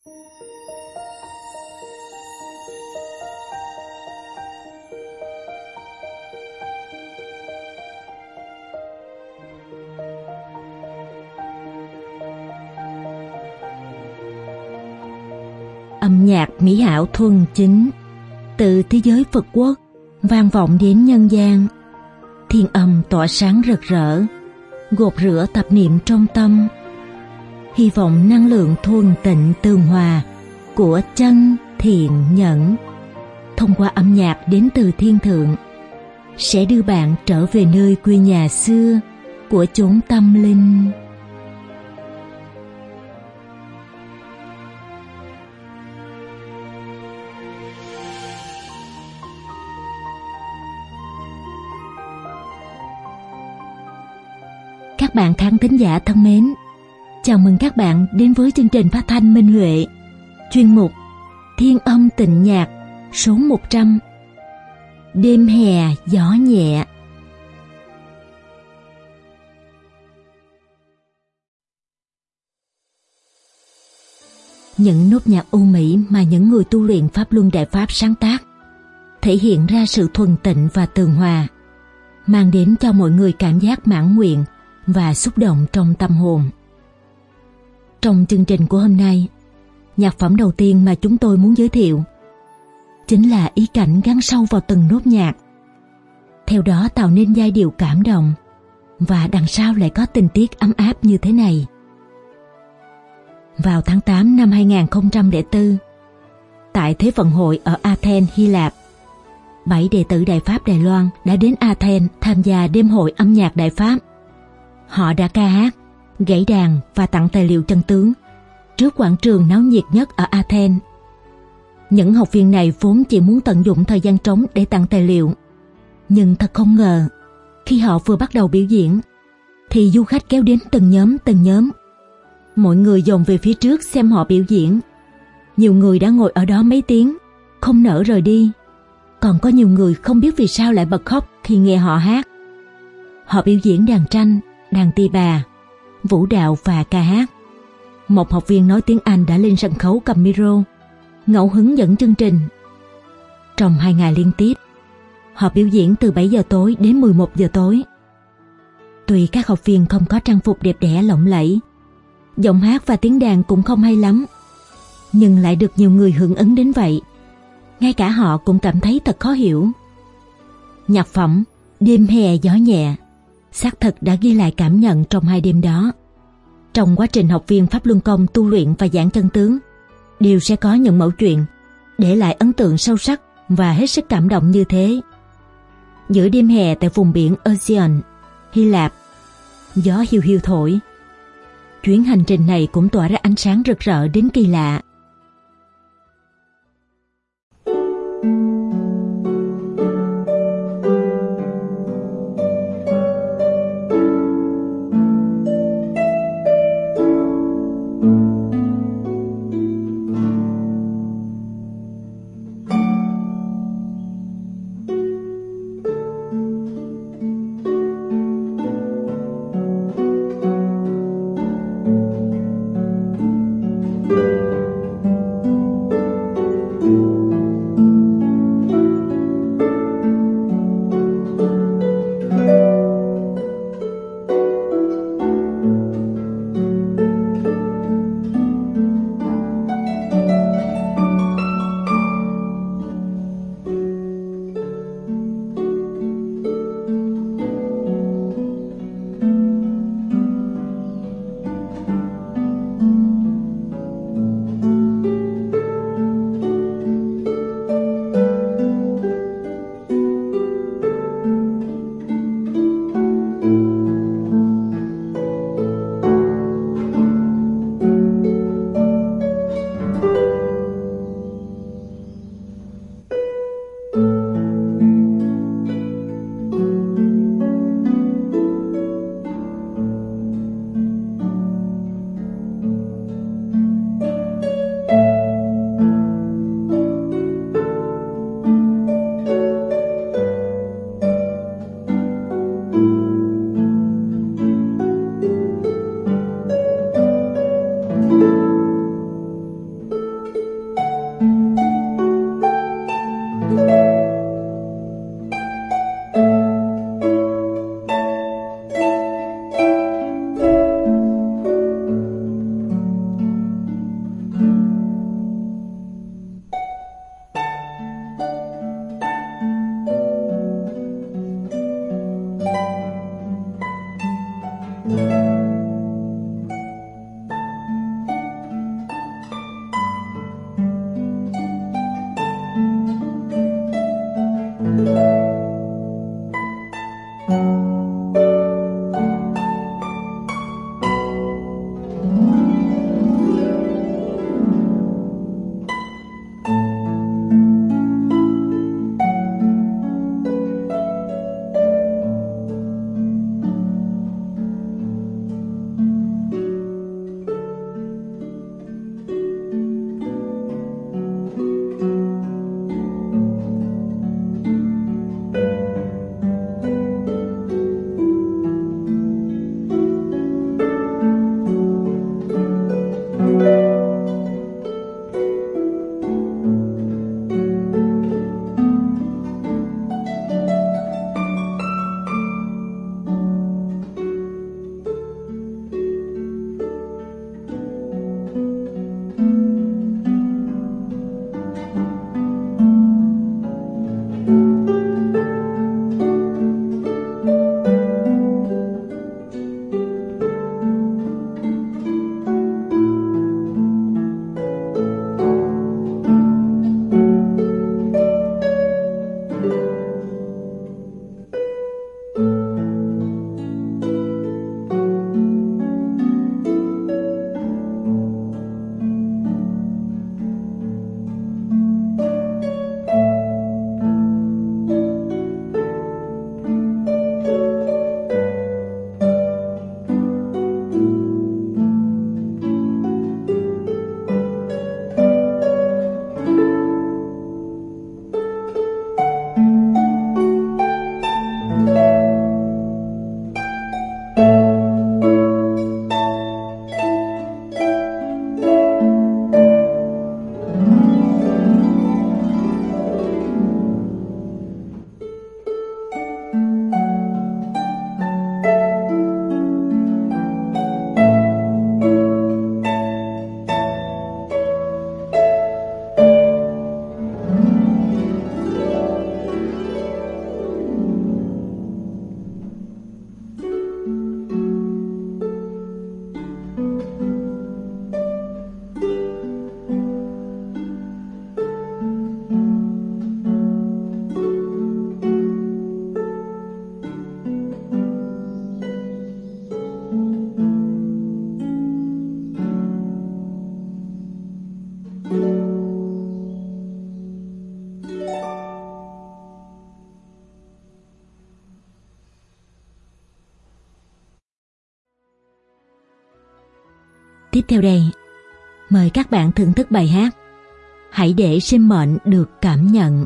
Âm nhạc mỹ hảo thuần chính từ thế giới Phật quốc vang vọng đến nhân gian. Thiên âm tỏa sáng rực rỡ, gột rửa tạp niệm trong tâm. Hy vọng năng lượng thuần tịnh tường hòa của chân thiện nhẫn thông qua âm nhạc đến từ thiên thượng sẽ đưa bạn trở về nơi quê nhà xưa của chốn tâm linh. Các bạn khán thính giả thân mến, chào mừng các bạn đến với chương trình phát thanh Minh Huệ, chuyên mục Thiên âm tịnh nhạc số 100, Đêm hè gió nhẹ. Những nốt nhạc Âu Mỹ mà những người tu luyện Pháp Luân Đại Pháp sáng tác thể hiện ra sự thuần tịnh và tường hòa, mang đến cho mọi người cảm giác mãn nguyện và xúc động trong tâm hồn. Trong chương trình của hôm nay, nhạc phẩm đầu tiên mà chúng tôi muốn giới thiệu chính là ý cảnh gắn sâu vào từng nốt nhạc, theo đó tạo nên giai điệu cảm động, và đằng sau lại có tình tiết ấm áp như thế này. Vào tháng 8 năm 2004, tại Thế vận hội ở Athens, Hy Lạp, 7 đệ tử Đại Pháp Đài Loan đã đến Athens tham gia đêm hội âm nhạc Đại Pháp. Họ đã ca hát, gảy đàn và tặng tài liệu chân tướng trước quảng trường náo nhiệt nhất ở Athens. Những học viên này vốn chỉ muốn tận dụng thời gian trống để tặng tài liệu, nhưng thật không ngờ, khi họ vừa bắt đầu biểu diễn thì du khách kéo đến từng nhóm. Mọi người dồn về phía trước xem họ biểu diễn. Nhiều người đã ngồi ở đó mấy tiếng, không nỡ rời đi. Còn có nhiều người không biết vì sao lại bật khóc khi nghe họ hát. Họ biểu diễn đàn tranh, đàn tỳ bà, vũ đạo và ca hát. Một học viên nói tiếng Anh đã lên sân khấu cầm micro, ngẫu hứng dẫn chương trình. Trong 2 ngày liên tiếp, họ biểu diễn từ 7 giờ tối đến 11 giờ tối. Tuy các học viên không có trang phục đẹp đẽ lộng lẫy, giọng hát và tiếng đàn cũng không hay lắm, nhưng lại được nhiều người hưởng ứng đến vậy. Ngay cả họ cũng cảm thấy thật khó hiểu. Nhạc phẩm Đêm hè gió nhẹ xác thực đã ghi lại cảm nhận trong 2 đêm đó. Trong quá trình học viên Pháp Luân Công tu luyện và giảng chân tướng, đều sẽ có những mẩu chuyện để lại ấn tượng sâu sắc và hết sức cảm động như thế. Giữa đêm hè tại vùng biển Aegean, Hy Lạp, gió hiu hiu thổi. Chuyến hành trình này cũng tỏa ra ánh sáng rực rỡ đến kỳ lạ. tiếp theo đây, mời các bạn thưởng thức bài hát Hãy để sinh mệnh được cảm nhận.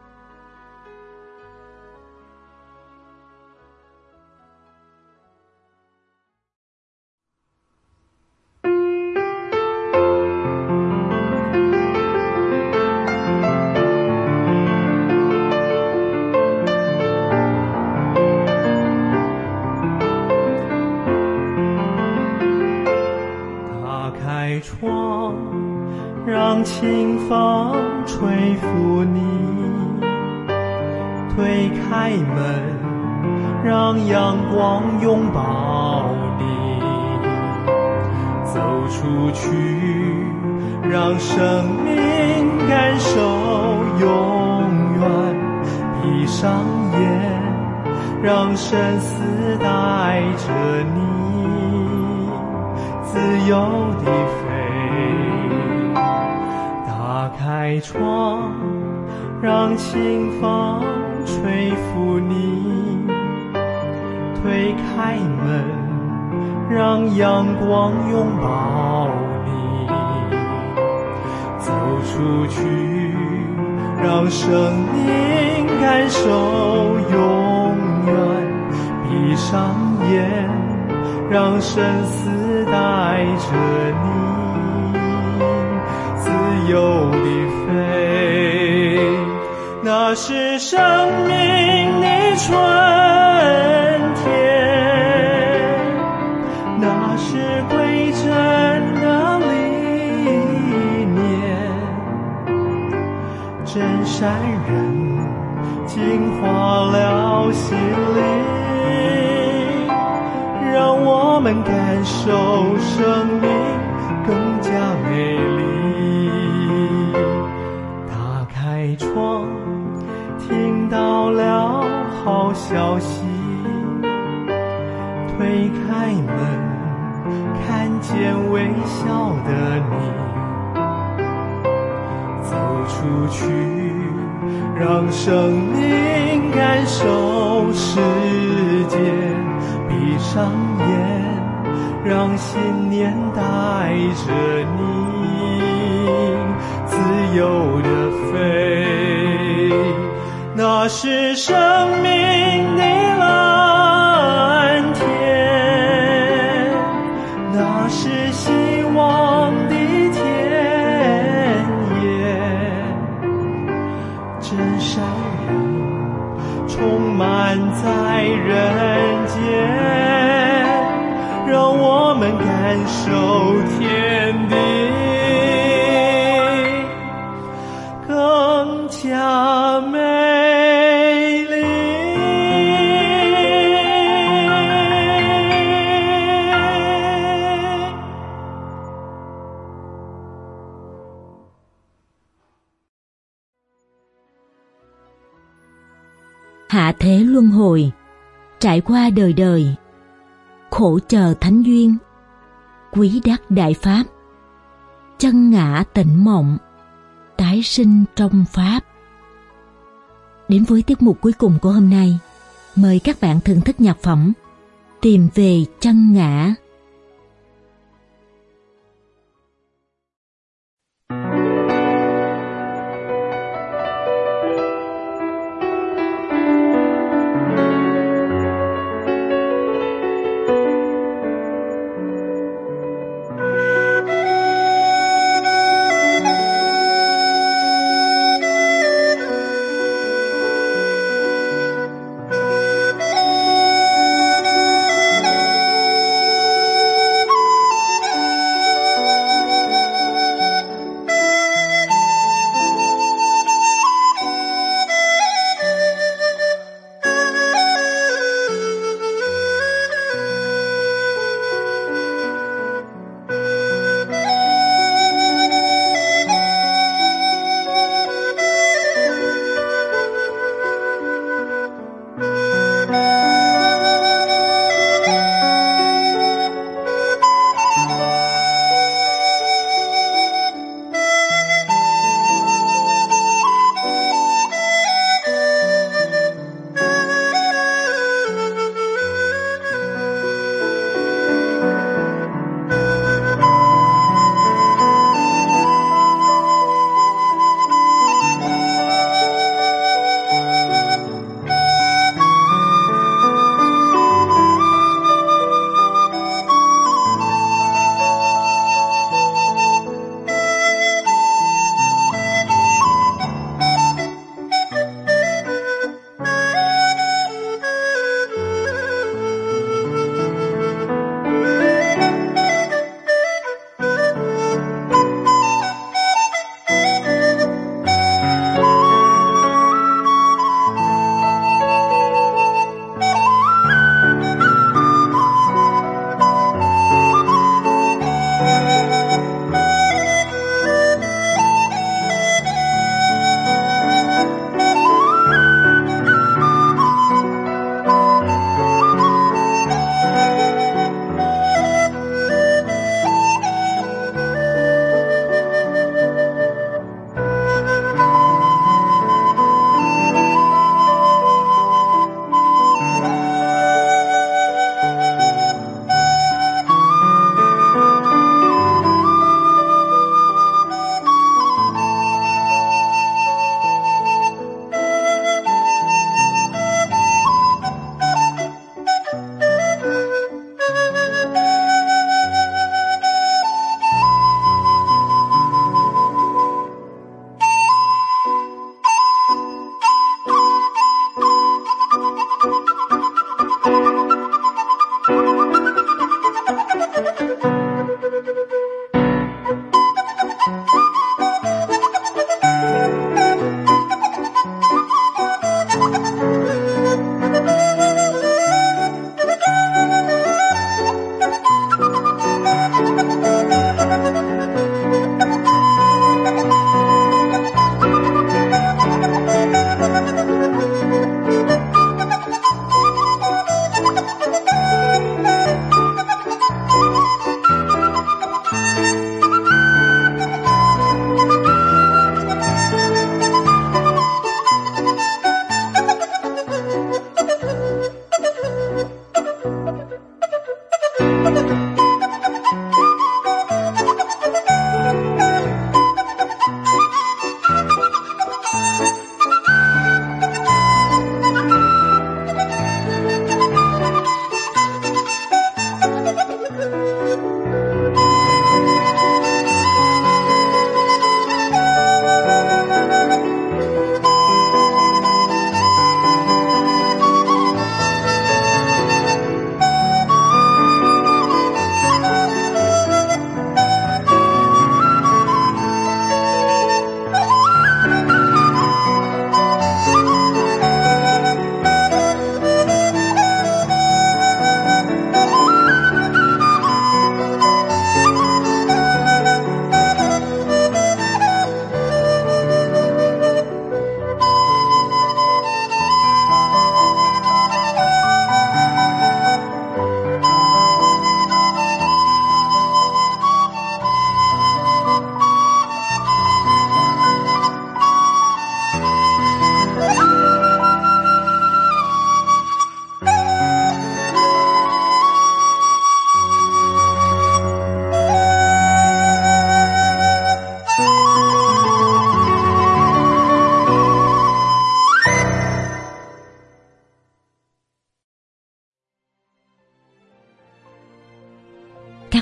窗，让清风吹拂你，推开门，让阳光拥抱你，走出去，让生命感受永远，闭上眼，让生死带着你自由地飞，打开窗，让清风吹拂你，推开门，让阳光拥抱你，走出去，让生命感受永远，闭上眼，让生死带着你自由地飞，那是生命的春天，那是归真的理念，真善人净化了心灵，让我们感受生命更加美丽。打开窗，听到了好消息，推开门，看见微笑的你，走出去，让生命感受世界，闭上眼，让信念带着你自由地飞，那是生命的蓝天，那是希望的田野，真善人充满在人间，让我们感受天地更加美丽。 Hạ thế luân hồi, trải qua đời đời, khổ chờ thánh duyên, quý đắc đại pháp, chân ngã tỉnh mộng, tái sinh trong pháp. Đến với tiết mục cuối cùng của hôm nay, mời các bạn thưởng thức nhạc phẩm Tìm về chân ngã.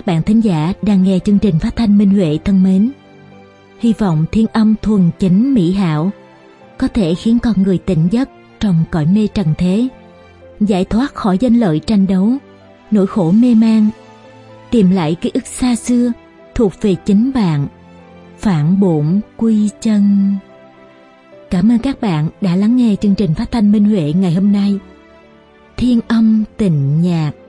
các bạn thính giả đang nghe chương trình phát thanh Minh Huệ thân mến. Hy vọng thiên âm thuần chính mỹ hảo có thể khiến con người tỉnh giấc trong cõi mê trần thế, giải thoát khỏi danh lợi tranh đấu, nỗi khổ mê man, tìm lại ký ức xa xưa thuộc về chính bạn, phản bổn quy chân. Cảm ơn các bạn đã lắng nghe chương trình phát thanh Minh Huệ ngày hôm nay. Thiên âm tịnh nhạc.